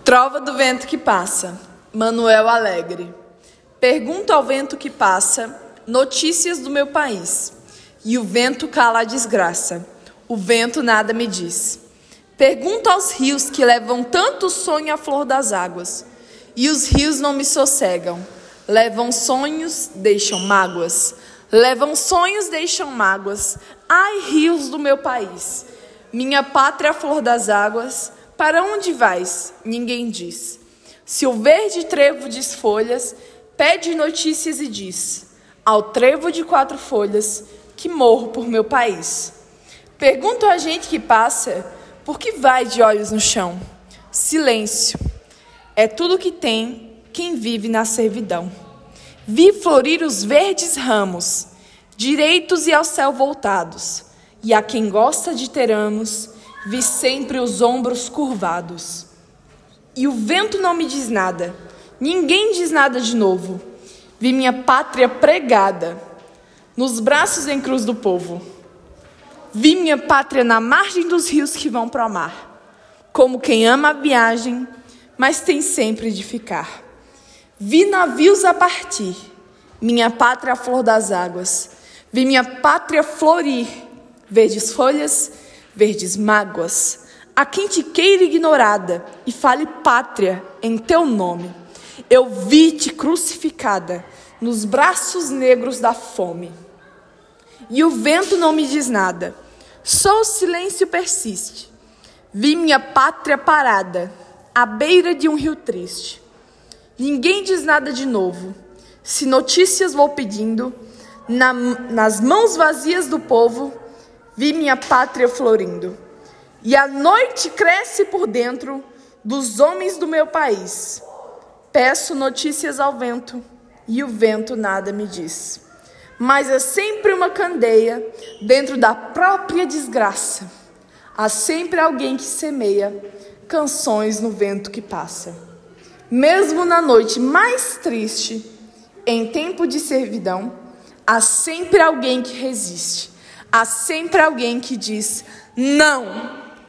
Trova do vento que passa, Manuel Alegre. Pergunto ao vento que passa notícias do meu país. E o vento cala a desgraça, o vento nada me diz. Pergunto aos rios que levam tanto sonho à flor das águas. E os rios não me sossegam. Levam sonhos, deixam mágoas. Levam sonhos, deixam mágoas. Ai, rios do meu país, minha pátria, flor das águas, para onde vais? Ninguém diz. Se o verde trevo desfolhas, pede notícias e diz ao trevo de 4 folhas que morro por meu país. Pergunto a gente que passa, por que vai de olhos no chão? Silêncio é tudo que tem quem vive na servidão. Vi florir os verdes ramos, direitos e ao céu voltados, e a quem gosta de ter amos, vi sempre os ombros curvados. E o vento não me diz nada, ninguém diz nada de novo. Vi minha pátria pregada nos braços em cruz do povo. Vi minha pátria na margem dos rios que vão para o mar, como quem ama a viagem, mas tem sempre de ficar. Vi navios a partir, minha pátria a flor das águas. Vi minha pátria florir, verdes folhas, verdes mágoas. A quem te queira ignorada e fale pátria em teu nome. Eu vi-te crucificada nos braços negros da fome. E o vento não me diz nada, só o silêncio persiste. Vi minha pátria parada, à beira de um rio triste. Ninguém diz nada de novo. Se notícias vou pedindo, nas mãos vazias do povo, vi minha pátria florindo. E a noite cresce por dentro dos homens do meu país. Peço notícias ao vento, e o vento nada me diz. Mas é sempre uma candeia dentro da própria desgraça. Há sempre alguém que semeia canções no vento que passa. Mesmo na noite mais triste, em tempo de servidão, há sempre alguém que resiste. Há sempre alguém que diz: não!